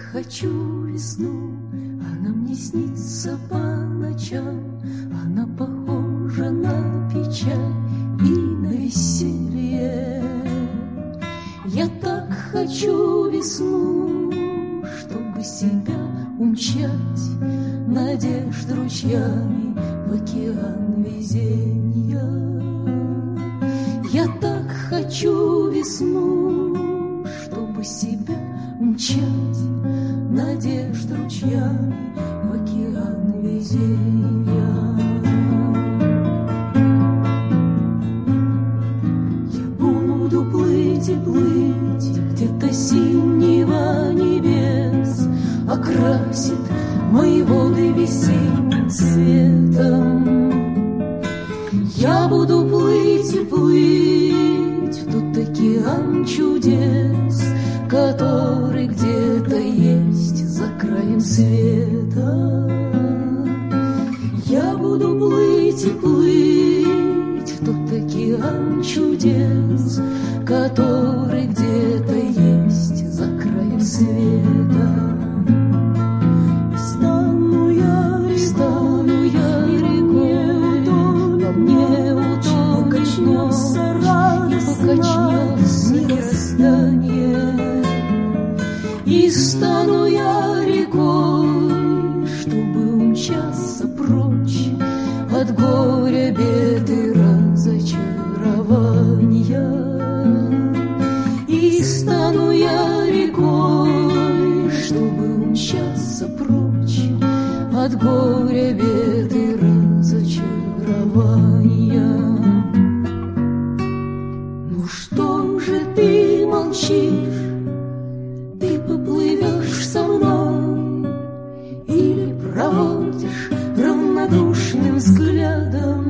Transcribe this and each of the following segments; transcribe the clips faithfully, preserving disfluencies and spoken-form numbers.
хочу весну, она мне снится по ночам, она похожа на печаль и на веселье. Я так хочу весну, чтобы себя умчать, надежд ручьями в океан везенья. Я так хочу весну, чтобы себя умчать, надежд ручьями в океан везенья. Я буду плыть и плыть, где-то синего небес окрасит мои воды весенним цветом. Я буду плыть и плыть в тот океан чудес, который где-то есть за краем света. Я буду плыть и плыть в тот океан чудес, который где-то есть за краем света. И стану я, и стану я рекой, по мне удобно качнется радостно мироздание. И стану я рекой, чтобы умчаться прочь от горя, бед и разочарования. И стану я рекой, чтобы умчаться прочь от горя, бед и разочарования. Ну что же ты молчишь? Ты поплывешь со мной или проводишь равнодушным взглядом?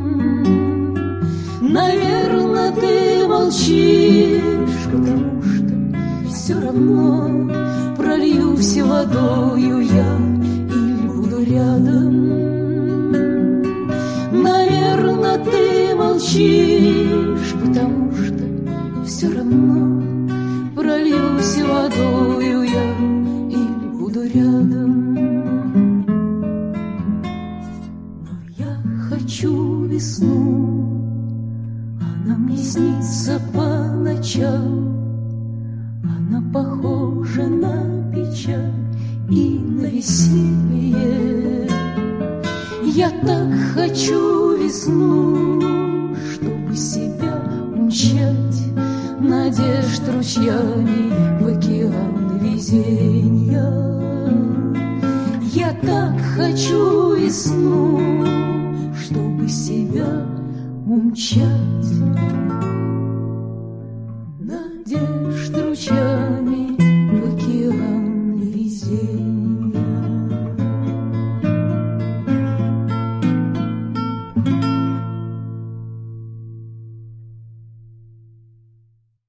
Наверно, ты молчишь, потому что все равно прольюсь водою я или буду рядом. Наверно, ты молчишь, потому что все равно прольюсь водою я или буду рядом. Но я хочу весну, она мне снится по ночам, она похожа на печаль и на веселье. Я так хочу весну, чтобы себя умчать, надежд ручьями в океан везенья. Я так хочу весну, чтобы себя умчать.